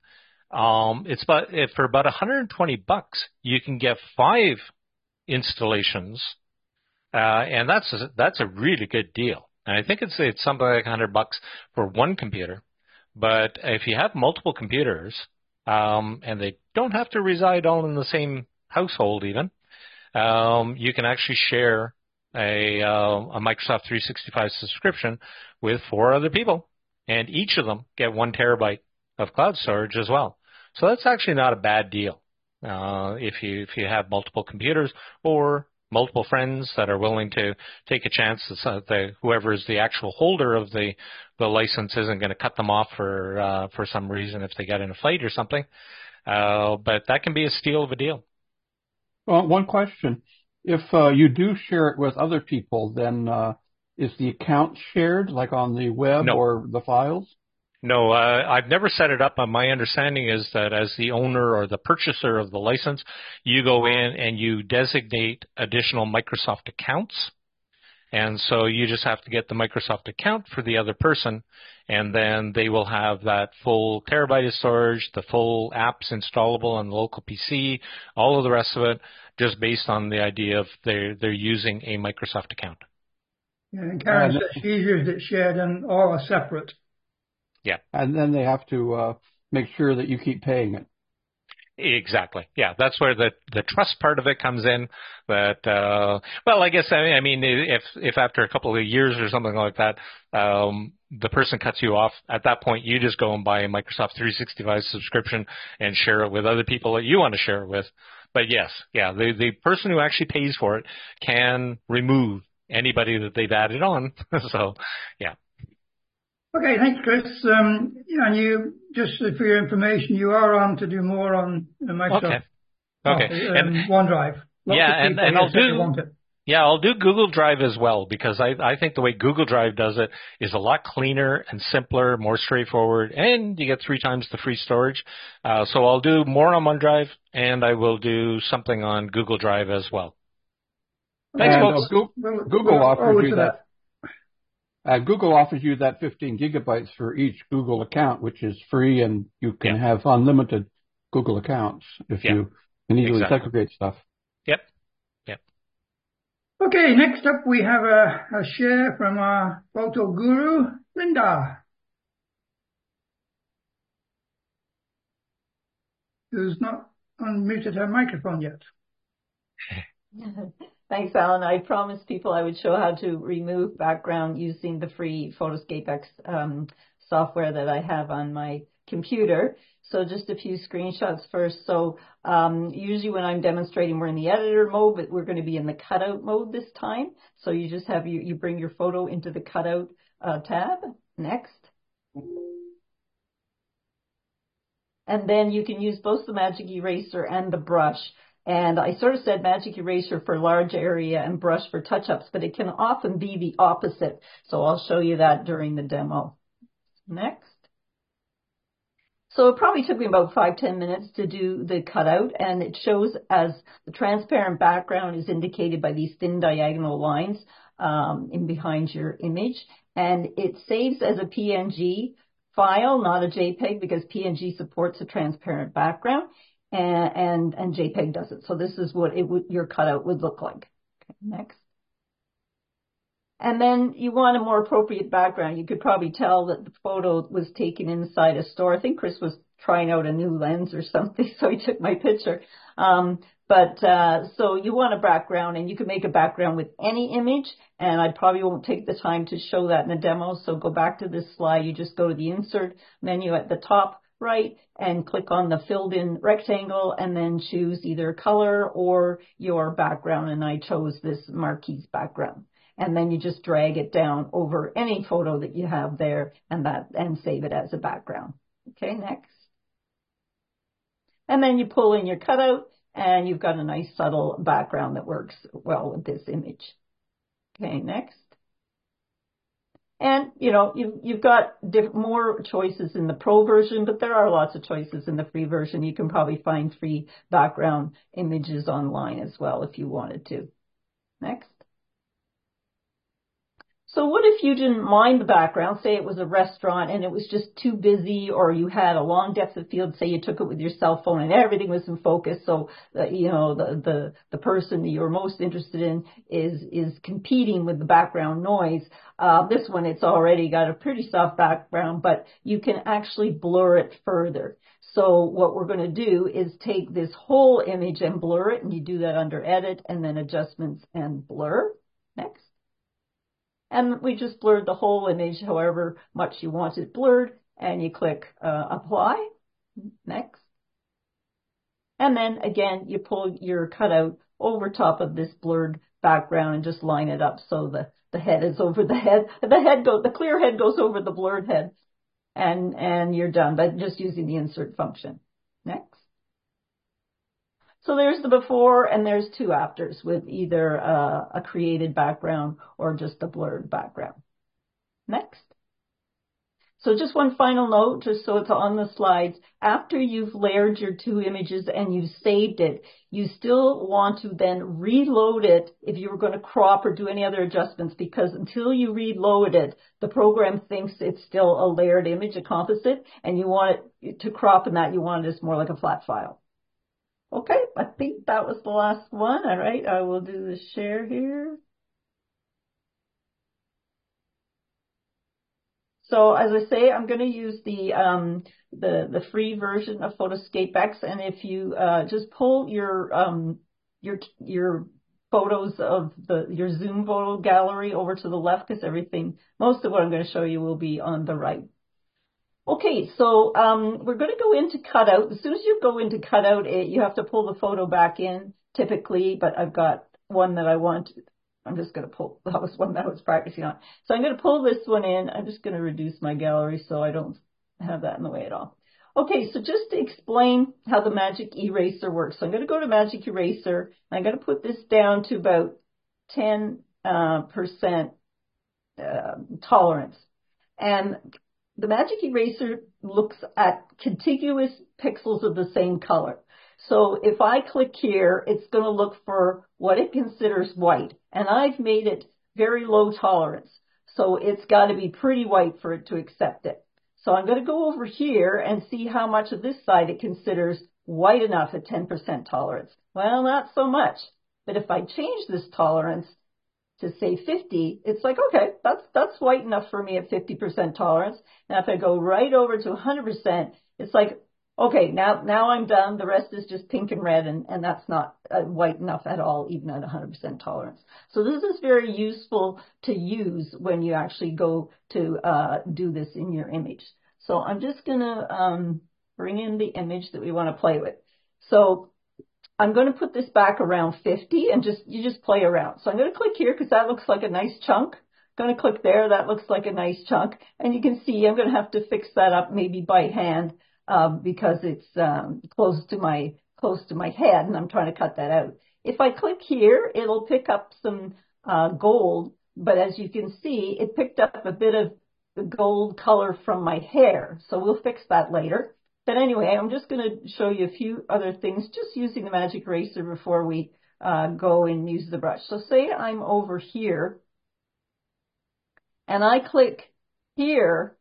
for about $120, you can get 5 installations, and that's a really good deal. And I think it's something like $100 for one computer. But if you have multiple computers, and they don't have to reside all in the same household even, you can actually share a Microsoft 365 subscription with 4 other people, and each of them get 1 terabyte of cloud storage as well. So that's actually not a bad deal if you have multiple computers or multiple friends that are willing to take a chance that whoever is the actual holder of the license isn't going to cut them off for some reason if they get in a fight or something. But that can be a steal of a deal. Well, one question. If you do share it with other people, then is the account shared, like on the web or the files? No, I've never set it up. My understanding is that as the owner or the purchaser of the license, you go in and you designate additional Microsoft accounts. And so you just have to get the Microsoft account for the other person, and then they will have that full terabyte of storage, the full apps installable on the local PC, all of the rest of it, just based on the idea of they're using a Microsoft account. Yeah, and Karen said she's used it shared and all are separate. Yeah. And then they have to make sure that you keep paying it. Exactly. Yeah, that's where the trust part of it comes in. That well, I guess I mean if after a couple of years or something like that, the person cuts you off, at that point you just go and buy a Microsoft 365 subscription and share it with other people that you want to share it with. But yes, yeah, the person who actually pays for it can remove anybody that they've added on. So, yeah. Okay, thanks, Chris. And you, just for your information, you are on to do more on Microsoft. Okay. And OneDrive. I'll do Google Drive as well, because I think the way Google Drive does it is a lot cleaner and simpler, more straightforward, and you get 3 times the free storage. So I'll do more on OneDrive, and I will do something on Google Drive as well. Thanks, folks. Google offers you that. Google offers you that 15 gigabytes for each Google account, which is free, and you can have unlimited Google accounts if you can easily segregate stuff. Yep. Okay, next up we have a share from our photo guru, Linda, who's not unmuted her microphone yet. Thanks, Alan. I promised people I would show how to remove background using the free Photoscape X software that I have on my computer. So just a few screenshots first. So usually when I'm demonstrating, we're in the editor mode, but we're going to be in the cutout mode this time. So you just have you bring your photo into the cutout tab. Next. And then you can use both the Magic Eraser and the brush. And I sort of said Magic Eraser for large area and brush for touch-ups, but it can often be the opposite. So I'll show you that during the demo. Next. So it probably took me about 5-10 minutes to do the cutout, and it shows as the transparent background is indicated by these thin diagonal lines in behind your image. And it saves as a PNG file, not a JPEG, because PNG supports a transparent background. And JPEG doesn't. So this is what your cutout would look like. Okay, next. And then you want a more appropriate background. You could probably tell that the photo was taken inside a store. I think Chris was trying out a new lens or something, so he took my picture. So you want a background, and you can make a background with any image, and I probably won't take the time to show that in the demo. So go back to this slide. You just go to the insert menu at the top right and click on the filled in rectangle, and then choose either color or your background, and I chose this Marquise background. And then you just drag it down over any photo that you have there and save it as a background. Okay, next. And then you pull in your cutout, and you've got a nice subtle background that works well with this image. Okay, next. And, you've got more choices in the Pro version, but there are lots of choices in the free version. You can probably find free background images online as well if you wanted to. Next. So what if you didn't mind the background? Say it was a restaurant and it was just too busy, or you had a long depth of field. Say you took it with your cell phone and everything was in focus. So, the person that you're most interested in is competing with the background noise. This one, it's already got a pretty soft background, but you can actually blur it further. So what we're going to do is take this whole image and blur it, and you do that under Edit and then Adjustments and Blur. Next. And we just blurred the whole image, however much you want it blurred, and you click Apply. Next. And then again, you pull your cutout over top of this blurred background and just line it up so the head is over the head. The clear head goes over the blurred head, and you're done by just using the insert function. Next. So there's the before and there's two afters with either a created background or just a blurred background. Next. So just one final note, just so it's on the slides. After you've layered your two images and you've saved it, you still want to then reload it if you were going to crop or do any other adjustments, because until you reload it, the program thinks it's still a layered image, a composite, and you want it to crop in that. You want it as more like a flat file. Okay, I think that was the last one. All right, I will do the share here. So as I say, I'm going to use the free version of Photoscape X, and if you just pull your photos of your Zoom photo gallery over to the left, because most of what I'm going to show you will be on the right. Okay, so we're going to go into cutout. As soon as you go into cutout, you have to pull the photo back in typically, but I've got one that I want. I'm just going to pull, that was one that I was practicing on. So I'm going to pull this one in. I'm just going to reduce my gallery so I don't have that in the way at all. Okay, so just to explain how the Magic Eraser works. So I'm going to go to Magic Eraser, and I'm going to put this down to about 10% tolerance. And the Magic Eraser looks at contiguous pixels of the same color. So if I click here, it's going to look for what it considers white. And I've made it very low tolerance. So it's got to be pretty white for it to accept it. So I'm going to go over here and see how much of this side it considers white enough at 10% tolerance. Well, not so much. But if I change this tolerance to say 50, it's like, okay, that's white enough for me at 50% tolerance. Now if I go right over to 100%, it's like, okay, now I'm done. The rest is just pink and red, and that's not white enough at all, even at 100% tolerance. So this is very useful to use when you actually go to do this in your image. So I'm just going to bring in the image that we want to play with. So I'm going to put this back around 50, and you just play around. So I'm going to click here because that looks like a nice chunk. I'm going to click there. That looks like a nice chunk. And you can see I'm going to have to fix that up maybe by hand because it's close to my head, and I'm trying to cut that out. If I click here, it'll pick up some gold. But as you can see, it picked up a bit of the gold color from my hair. So we'll fix that later. But anyway, I'm just going to show you a few other things, just using the Magic Eraser before we go and use the brush. So say I'm over here, and I click here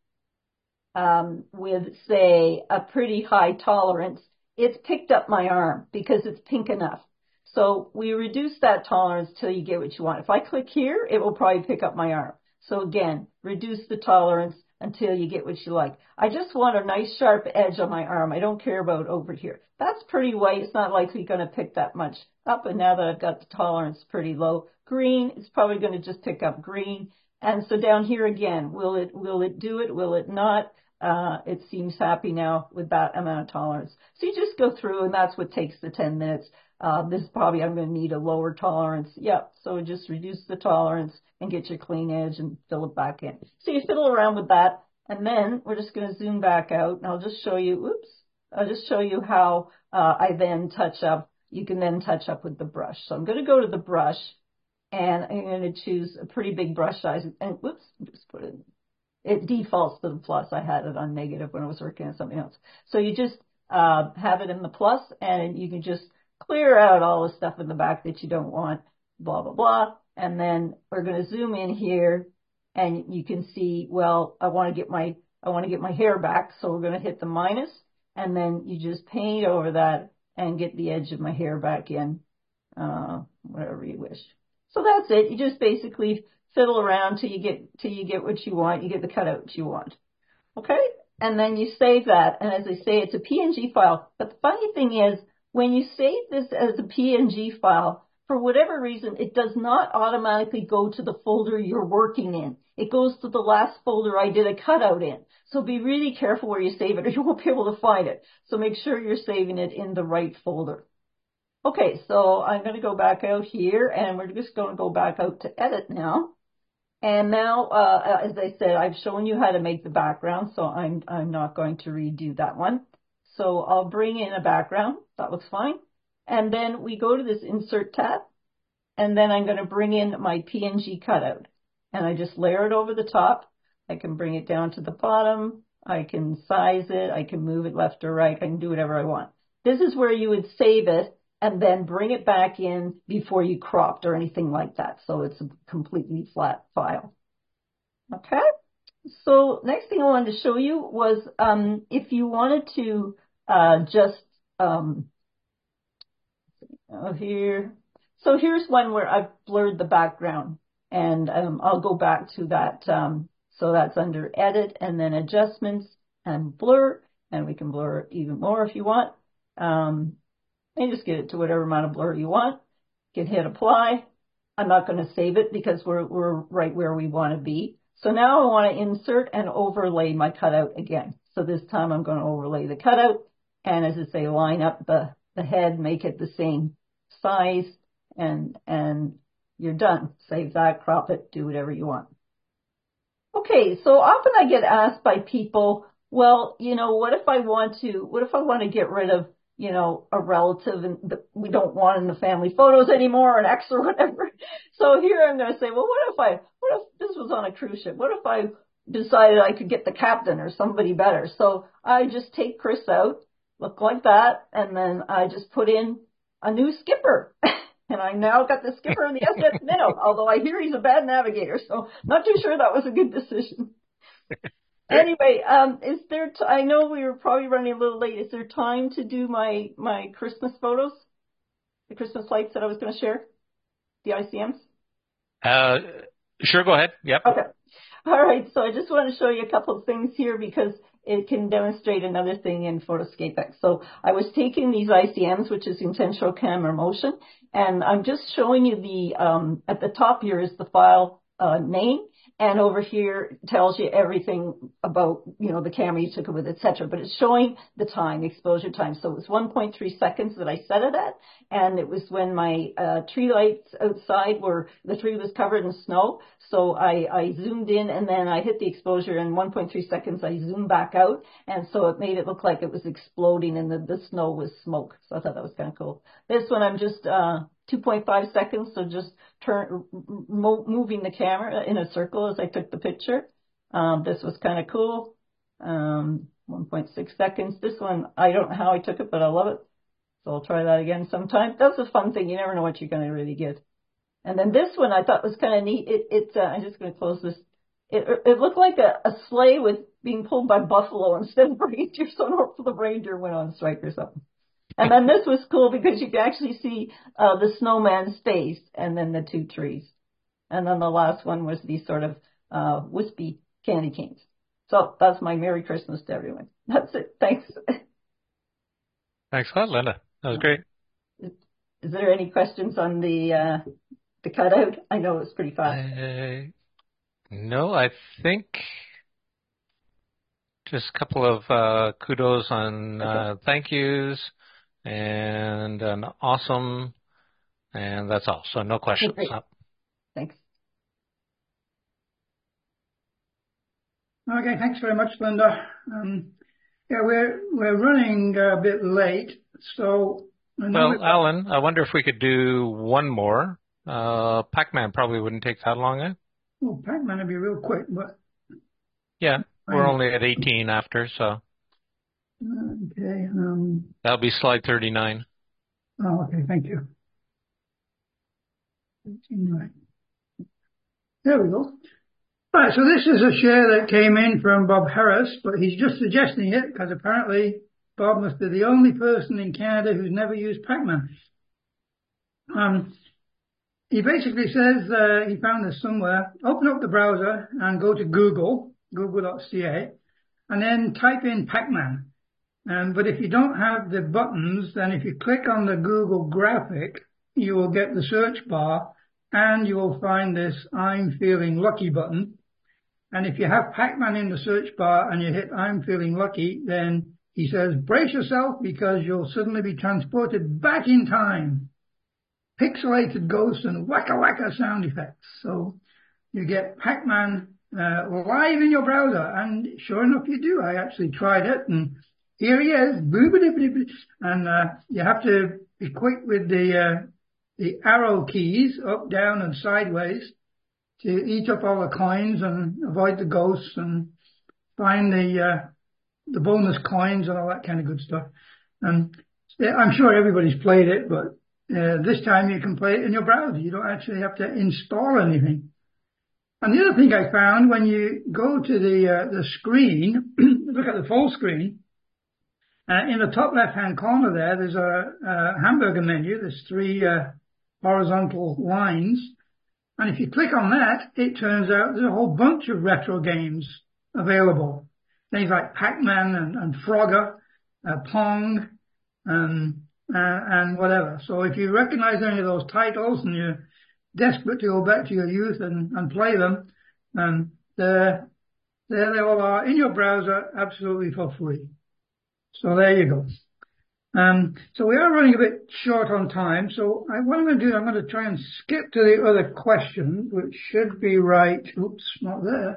with, say, a pretty high tolerance. It's picked up my arm because it's pink enough. So we reduce that tolerance till you get what you want. If I click here, it will probably pick up my arm. So again, reduce the tolerance until you get what you like. I just want a nice sharp edge on my arm. I don't care about over here. That's pretty white. It's not likely going to pick that much up. And now that I've got the tolerance pretty low, green, it's probably going to just pick up green. And so down here again, will it do it? Will it not? It seems happy now with that amount of tolerance. So you just go through, and that's what takes the 10 minutes. This is probably, I'm going to need a lower tolerance. Yep. So just reduce the tolerance and get your clean edge and fill it back in. So you fiddle around with that. And then we're just going to zoom back out, and I'll just show you, I'll just show you how I then touch up. You can then touch up with the brush. So I'm going to go to the brush, and I'm going to choose a pretty big brush size. And just put it. It defaults to the plus. I had it on negative when I was working on something else. So you just have it in the plus, and you can just clear out all the stuff in the back that you don't want, blah, blah, blah. And then we're going to zoom in here, and you can see, well, I want to get my hair back. So we're going to hit the minus, and then you just paint over that and get the edge of my hair back in, whatever you wish. So that's it. You just basically fiddle around till you get what you want. You get the cutout you want. Okay? And then you save that. And as I say, it's a PNG file. But the funny thing is, when you save this as a PNG file, for whatever reason, it does not automatically go to the folder you're working in. It goes to the last folder I did a cutout in. So be really careful where you save it, or you won't be able to find it. So make sure you're saving it in the right folder. Okay, so I'm going to go back out here, and we're just going to go back out to edit now. And now, as I said, I've shown you how to make the background, so I'm not going to redo that one. So I'll bring in a background. That looks fine. And then we go to this Insert tab, and then I'm going to bring in my PNG cutout. And I just layer it over the top. I can bring it down to the bottom. I can size it. I can move it left or right. I can do whatever I want. This is where you would save it and then bring it back in before you cropped or anything like that. So it's a completely flat file. Okay. So next thing I wanted to show you was if you wanted to just here. So here's one where I've blurred the background, and I'll go back to that. So that's under Edit and then Adjustments and Blur, and we can blur even more if you want. And just get it to whatever amount of blur you want. You can hit Apply. I'm not going to save it because we're right where we want to be. So now I want to insert and overlay my cutout again. So this time I'm going to overlay the cutout, and as I say, line up the head, make it the same size, and you're done. Save that, crop it, do whatever you want. Okay, so often I get asked by people, well, what if I want to get rid of, a relative that we don't want in the family photos anymore, an ex or whatever. So here I'm going to say, well, what if this was on a cruise ship? What if I decided I could get the captain or somebody better? So I just take Chris out, look like that, and then I just put in a new skipper. And I now got the skipper of the SS Minnow, although I hear he's a bad navigator, so not too sure that was a good decision. Anyway, I know we were probably running a little late. Is there time to do my Christmas photos? The Christmas lights that I was going to share? The ICMs? Sure, go ahead. Yep. Okay. All right, so I just want to show you a couple of things here because it can demonstrate another thing in Photoscape X. So I was taking these ICMs, which is intentional camera motion, and I'm just showing you the, at the top here is the file name, and over here tells you everything about, the camera you took it with, etc. But it's showing the time, exposure time. So it was 1.3 seconds that I set it at, and it was when my tree lights outside the tree was covered in snow. So I zoomed in, and then I hit the exposure, and 1.3 seconds I zoomed back out, and so it made it look like it was exploding, and the snow was smoke. So I thought that was kind of cool. This one I'm just 2.5 seconds, so just moving the camera in a circle as I took the picture. This was kind of cool. 1.6 seconds. This one, I don't know how I took it, but I love it. So I'll try that again sometime. That's a fun thing. You never know what you're going to really get. And then this one I thought was kind of neat. I'm just going to close this. It looked like a sleigh with being pulled by buffalo instead of reindeer. So the reindeer went on strike or something. And then this was cool because you could actually see the snowman's face and then the two trees. And then the last one was these sort of wispy candy canes. So that's my Merry Christmas to everyone. That's it. Thanks. Thanks a lot, Linda. That was great. Is there any questions on the cutout? I know it was pretty fast. No, I think just a couple of kudos on thank yous and an awesome, and that's all. So no questions. Great. Thanks. Okay, thanks very much, Linda. Yeah, we're running a bit late, so. Well, Alan, I wonder if we could do one more. Pac-Man probably wouldn't take that long, eh? Oh, Pac-Man would be real quick, but. Yeah, we're only at 18 after, so. Okay. That'll be slide 39. Oh, okay, thank you. 39. There we go. Right, so this is a share that came in from Bob Harris, but he's just suggesting it because apparently Bob must be the only person in Canada who's never used Pac-Man. He basically says he found this somewhere. Open up the browser and go to google.ca, and then type in Pac-Man. But if you don't have the buttons, then if you click on the Google graphic, you will get the search bar, and you will find this I'm Feeling Lucky button. And if you have Pac-Man in the search bar and you hit I'm Feeling Lucky, then he says, brace yourself because you'll suddenly be transported back in time. Pixelated ghosts and wacka-wacka sound effects. So you get Pac-Man live in your browser, and sure enough you do. I actually tried it, and here he is, and you have to be quick with the arrow keys, up, down, and sideways, to eat up all the coins and avoid the ghosts and find the bonus coins and all that kind of good stuff. And I'm sure everybody's played it, but this time you can play it in your browser. You don't actually have to install anything. And the other thing I found, when you go to the screen, look at the full screen, in the top left-hand corner there's a hamburger menu. There's 3 horizontal lines. And if you click on that, it turns out there's a whole bunch of retro games available. Things like Pac-Man and Frogger, Pong, and whatever. So if you recognize any of those titles and you're desperate to go back to your youth and play them, there they all are in your browser, absolutely for free. So there you go. So we are running a bit short on time. So what I'm going to do, I'm going to try and skip to the other question, which should be right. Oops, not there.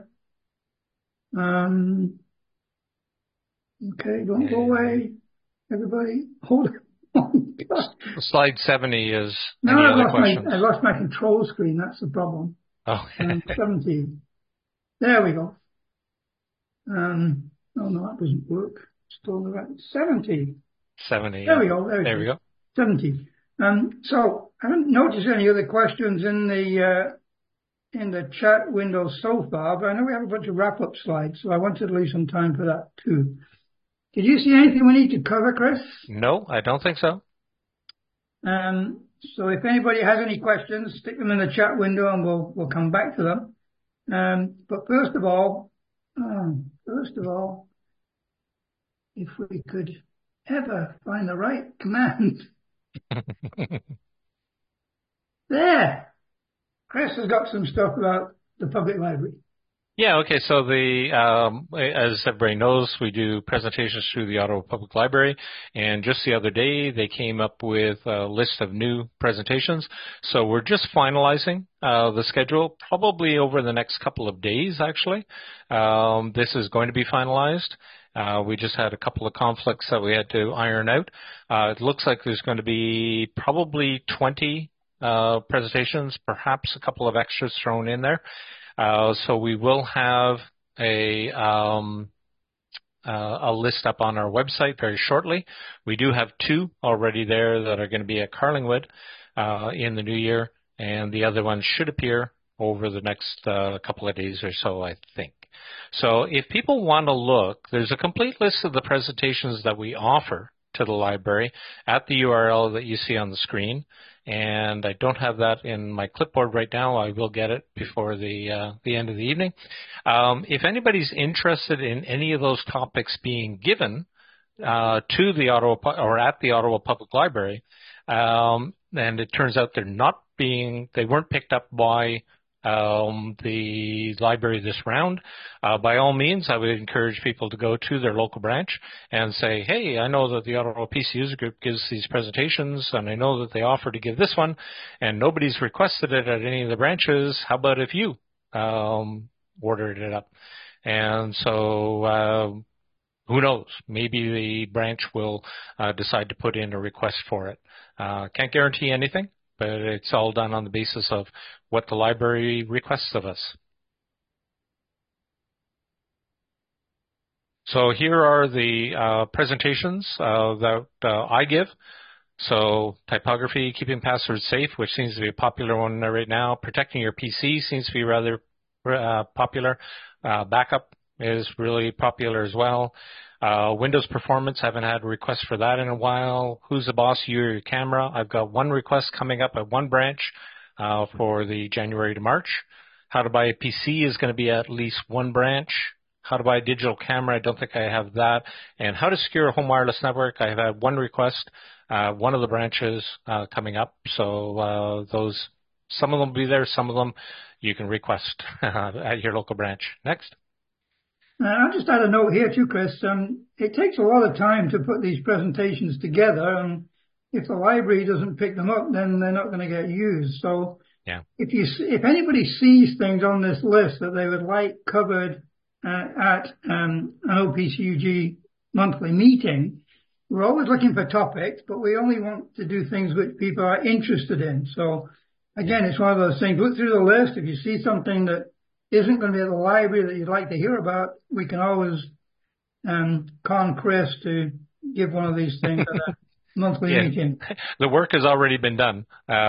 Okay, don't go away, everybody. Hold on. Slide 70 is no, any other questions? I lost my control screen. That's the problem. Oh. 17. There we go. Oh no, that doesn't work. Still the right 70. 70. There we go. There we go. 70. So I haven't noticed any other questions in the chat window so far, but I know we have a bunch of wrap-up slides, so I wanted to leave some time for that too. Did you see anything we need to cover, Chris? No, I don't think so. So if anybody has any questions, stick them in the chat window and we'll come back to them. But first of all, if we could ever find the right command. There. Chris has got some stuff about the public library. Yeah, okay, so as everybody knows, we do presentations through the Ottawa Public Library, and just the other day they came up with a list of new presentations. So we're just finalizing the schedule, probably over the next couple of days, actually. This is going to be finalized. We just had a couple of conflicts that we had to iron out. It looks like there's going to be probably 20 presentations, perhaps a couple of extras thrown in there. So we will have a list up on our website very shortly. We do have 2 already there that are going to be at Carlingwood in the new year, and the other one should appear over the next couple of days or so, I think. So if people want to look, there's a complete list of the presentations that we offer to the library at the URL that you see on the screen. And I don't have that in my clipboard right now. I will get it before the end of the evening. If anybody's interested in any of those topics being given to the Ottawa or at the Ottawa Public Library, and it turns out they weren't picked up by the library this round, by all means, I would encourage people to go to their local branch and say, hey, I know that the Ottawa PC User Group gives these presentations, and I know that they offer to give this one, and nobody's requested it at any of the branches. How about if you ordered it up? And so who knows? Maybe the branch will decide to put in a request for it. Can't guarantee anything, but it's all done on the basis of what the library requests of us. So here are the presentations that I give. So typography, keeping passwords safe, which seems to be a popular one right now. Protecting your PC seems to be rather popular. Backup is really popular as well. Windows performance, haven't had a request for that in a while. Who's the boss, you or your camera? I've got one request coming up at one branch for the January to March. How to buy a PC is going to be at least one branch. How to buy a digital camera, I don't think I have that. And how to secure a home wireless network, I have had one request, one of the branches coming up. So some of them will be there, some of them you can request at your local branch. Next. I'll just add a note here too, Chris. It takes a lot of time to put these presentations together, and if the library doesn't pick them up, then they're not going to get used. So Yeah. if anybody sees things on this list that they would like covered at an OPCUG monthly meeting, we're always looking for topics, but we only want to do things which people are interested in. So again, it's one of those things. Look through the list. If you see something that isn't going to be at the library that you'd like to hear about, we can always con Chris to give one of these things at a monthly meeting. The work has already been done.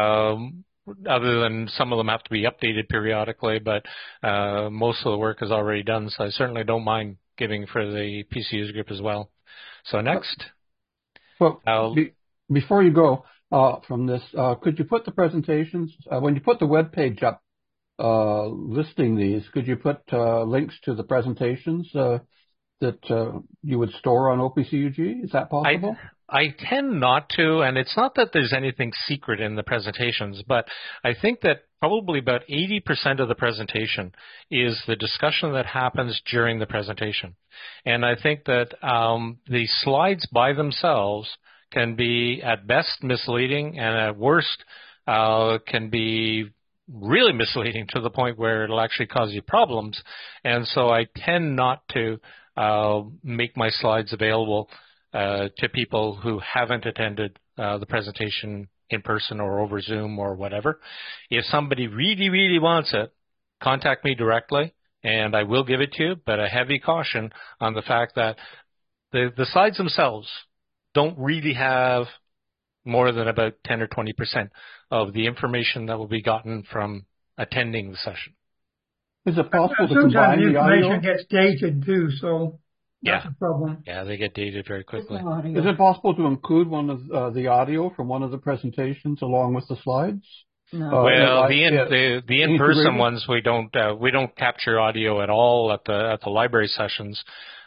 Other than some of them have to be updated periodically, but most of the work is already done. So I certainly don't mind giving for the PCUs group as well. So next. Well, before you go from this, could you put the presentations, when you put the web page up listing these, could you put links to the presentations that you would store on OPCUG? Is that possible? I tend not to, and it's not that there's anything secret in the presentations, but I think that probably about 80% of the presentation is the discussion that happens during the presentation. And I think that the slides by themselves can be at best misleading, and at worst can be really misleading to the point where it'll actually cause you problems. And so I tend not to make my slides available to people who haven't attended the presentation in person or over Zoom or whatever. If somebody really, really wants it, contact me directly and I will give it to you, but a heavy caution on the fact that the slides themselves don't really have more than about 10 or 20% of the information that will be gotten from attending the session. Is it possible to sometimes combine the the audio? information gets dated too, so that's a problem. Yeah, they get dated very quickly. Is it possible to include one of the audio from one of the presentations along with the slides? No. Well, the in-person ones we don't capture audio at all at the library sessions,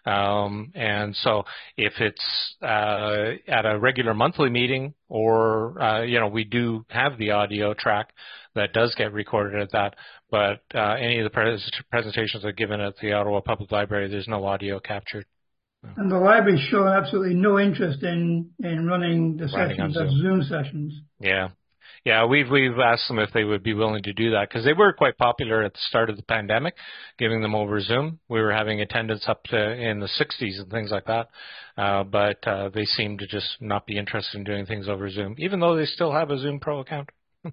and so if it's at a regular monthly meeting or we do have the audio track that does get recorded at that, but any of the presentations are given at the Ottawa Public Library, there's no audio captured. And the library's shown absolutely no interest in running the sessions as Zoom sessions. Yeah, we've asked them if they would be willing to do that because they were quite popular at the start of the pandemic, giving them over Zoom. We were having attendance up to in the 60s and things like that, but they seem to just not be interested in doing things over Zoom, even though they still have a Zoom Pro account.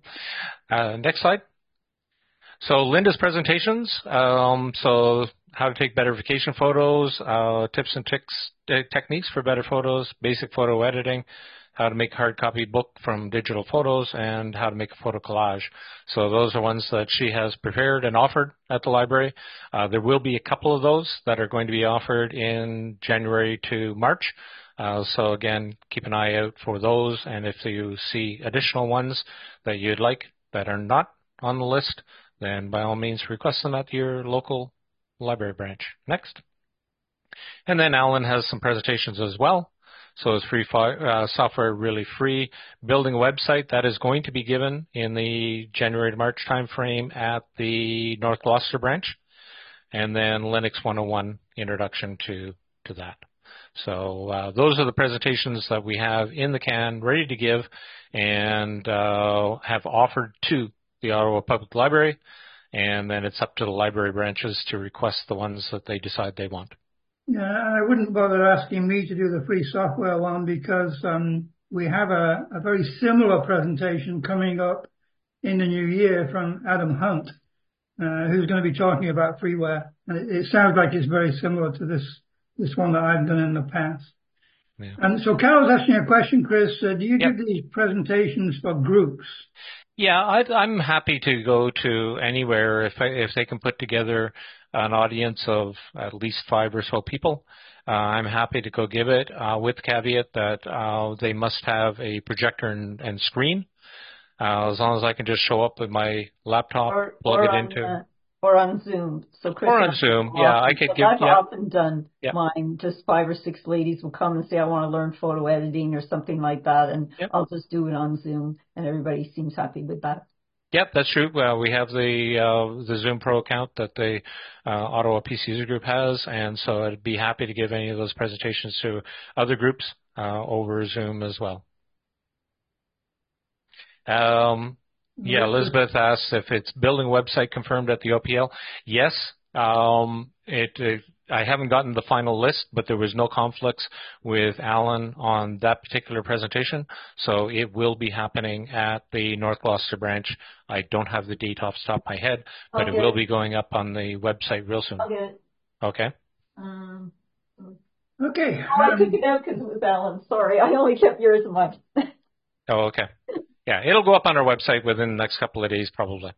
Next slide. So Linda's presentations. So how to take better vacation photos, tips and techniques for better photos, basic photo editing, how to make a hard copy book from digital photos, and how to make a photo collage. So those are ones that she has prepared and offered at the library. There will be a couple of those that are going to be offered in January to March. So again, keep an eye out for those. And if you see additional ones that you'd like that are not on the list, then by all means request them at your local library branch. Next. And then Alan has some presentations as well. So it's free software, really free. Building a website, that is going to be given in the January to March timeframe at the North Gloucester branch. And then Linux 101 introduction to that. So those are the presentations that we have in the can, ready to give, and have offered to the Ottawa Public Library. And then it's up to the library branches to request the ones that they decide they want. Yeah, I wouldn't bother asking me to do the free software one because we have a very similar presentation coming up in the new year from Adam Hunt, who's going to be talking about freeware. And it sounds like it's very similar to this one that I've done in the past. Yeah. And so Carol's asking a question, Chris. Do you give these presentations for groups? Yeah, I'm happy to go to anywhere if they can put together an audience of at least 5 or so people. I'm happy to go give it with the caveat that they must have a projector and screen. As long as I can just show up with my laptop, plug it into. Or on Zoom. So Chris, or on Zoom, yeah, I could give. I've often done mine. Just 5 or 6 ladies will come and say, I want to learn photo editing or something like that, and I'll just do it on Zoom, and everybody seems happy with that. Yep, that's true. We have the Zoom Pro account that the Ottawa PC User Group has, and so I'd be happy to give any of those presentations to other groups over Zoom as well. Yeah, Elizabeth asks if it's building website confirmed at the OPL. Yes, I haven't gotten the final list, but there was no conflicts with Alan on that particular presentation, so it will be happening at the North Gloucester branch. I don't have the date off the top of my head, but it will be going up on the website real soon. I'll get it. Okay. Okay. I took it out because it was Alan. Sorry, I only kept yours in mind. Oh, okay. Yeah, it'll go up on our website within the next couple of days, probably.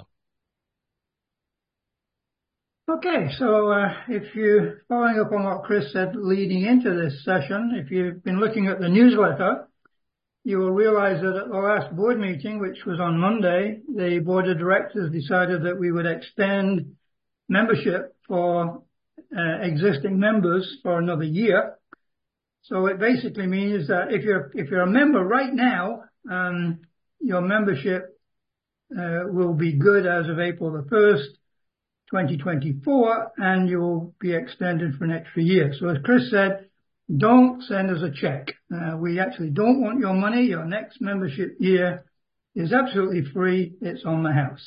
Okay, so if you're following up on what Chris said leading into this session, if you've been looking at the newsletter, you will realize that at the last board meeting, which was on Monday, the board of directors decided that we would extend membership for existing members for another year. So it basically means that if you're a member right now, your membership will be good as of April the 1st, 2024, and you will be extended for an extra year. So as Chris said, don't send us a check. We actually don't want your money. Your next membership year is absolutely free. It's on the house.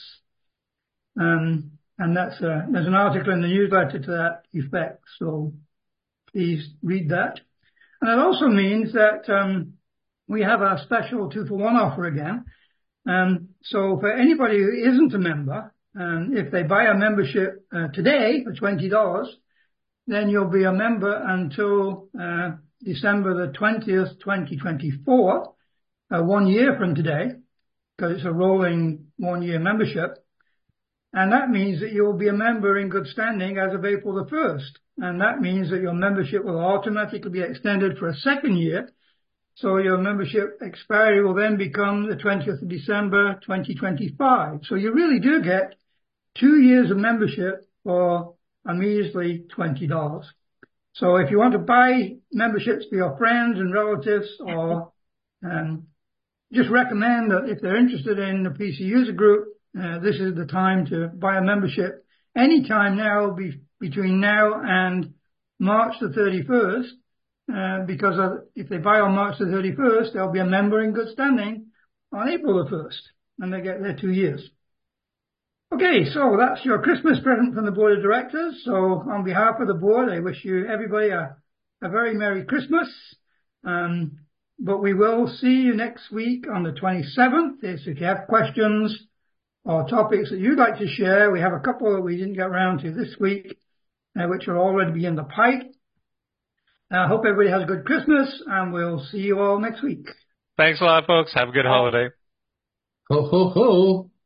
And there's an article in the newsletter to that effect. So please read that. And it also means that we have our special 2-for-1 offer again. So for anybody who isn't a member, if they buy a membership today for $20, then you'll be a member until December the 20th, 2024, 1 year from today, because it's a rolling 1-year membership. And that means that you'll be a member in good standing as of April the 1st. And that means that your membership will automatically be extended for a second year. So your membership expiry will then become the 20th of December, 2025. So you really do get 2 years of membership for a measly $20. So if you want to buy memberships for your friends and relatives, or just recommend that if they're interested in the PC User Group, this is the time to buy a membership. Anytime now, between now and March the 31st, because if they buy on March the 31st, they'll be a member in good standing on April the 1st, and they get their 2 years. Okay, so that's your Christmas present from the board of directors. So on behalf of the board, I wish you everybody a very Merry Christmas. But we will see you next week on the 27th. So if you have questions or topics that you'd like to share, we have a couple that we didn't get around to this week, which will already be in the pipe. I hope everybody has a good Christmas, and we'll see you all next week. Thanks a lot, folks. Have a good holiday. Ho, ho, ho.